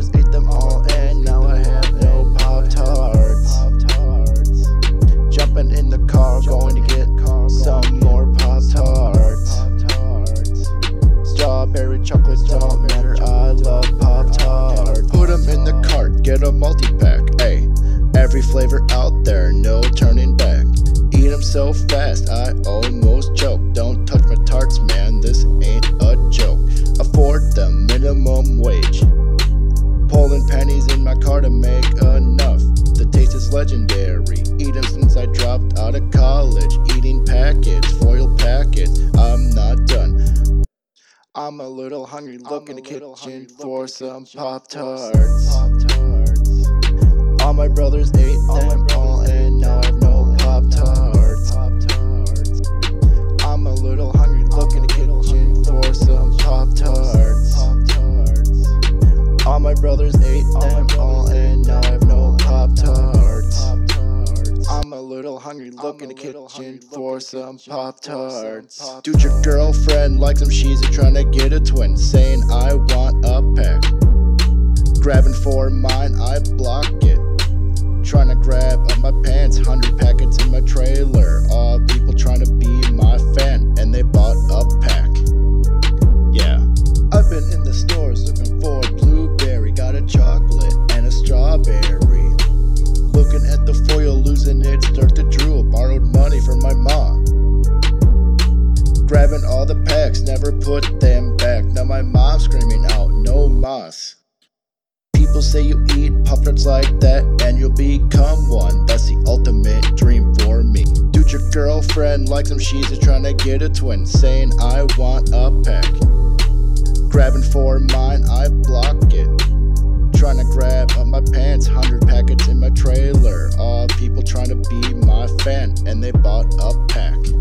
ate them all and now I have no Pop-Tarts. Jumping in the car, going to get some more Pop-Tarts. Strawberry chocolate don't matter, I love Pop-Tarts. Put them in the cart, get a multi-pack, ayy. Every flavor out there, no turning back. Eat them so fast, I almost choke. Don't touch my tarts, man, this ain't a joke. Afford the minimum wage. Pulling pennies in my car to make enough. The taste is legendary. Eat them since I dropped out of college. Eating packets, foil packets, I'm not done. I'm a little hungry, look in the kitchen for some Pop-Tarts. All my brothers ate them all and now I have no Pop-Tarts. I'm a little hungry, look in the kitchen for some Pop-Tarts. All my brothers ate them all and now I have no Pop-Tarts. I'm a little hungry, look in the kitchen for some Pop-Tarts. Dude, your girlfriend likes them, she's trying to get a twin, saying I want a pack. Grabbing for mine, I block it. Trying to grab up my pants, 100 packets in my trailer. All people trying to be my fan, and they bought a pack. Yeah. I've been in the stores looking for a blueberry, got a chocolate and a strawberry. Looking at the foil, losing it, start to drool. Borrowed money from my mom. Grabbing all the packs, never put them back. Now my mom's screaming out, no mas. People say you eat Pop-Tarts like that and you'll become one. That's the ultimate dream for me. Dude, your girlfriend likes them, she's just trying to get a twin, saying I want a pack. Grabbing for mine, I block it. Trying to grab up my pants, 100 packets in my trailer. All people trying to be my fan, and they bought a pack.